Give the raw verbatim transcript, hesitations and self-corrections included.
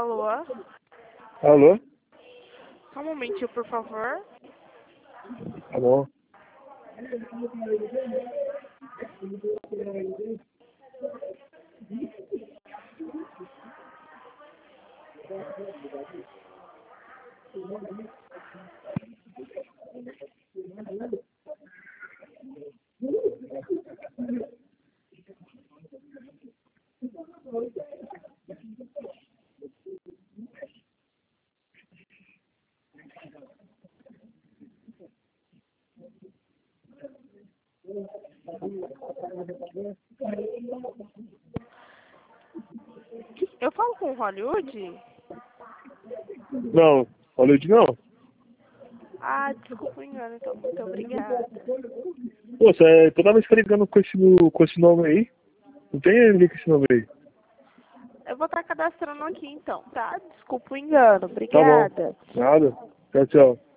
Alô? Alô? Só um momentinho, por favor. Tá bom. Eu falo com o Hollywood? Não, Hollywood não. Ah, desculpa o engano, então. Muito obrigada. Pô, você é, toda vez que tá ligando com esse, com esse nome aí. Não tem ninguém com esse nome aí. Eu vou estar cadastrando aqui, então, tá? Desculpa o engano. Tá bom. Obrigada. Nada. Tchau, tchau.